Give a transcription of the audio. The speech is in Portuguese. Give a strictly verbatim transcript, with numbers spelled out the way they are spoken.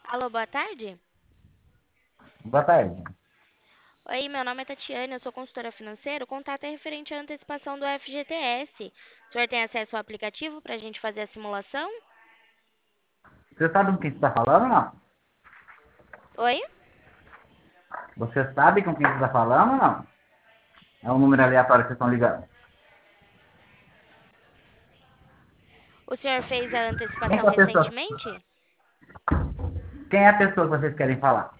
Alô, boa tarde. Boa tarde. Oi, meu nome é Tatiana, eu sou consultora financeira. O contato é referente à antecipação do F G T S. O senhor tem acesso ao aplicativo para a gente fazer a simulação? Você sabe com quem você está falando ou não? Oi? Você sabe com quem você está falando ou não? É um número aleatório que vocês estão ligando. O senhor fez a Quem antecipação é a pessoa, recentemente? quem é a pessoa que vocês querem falar?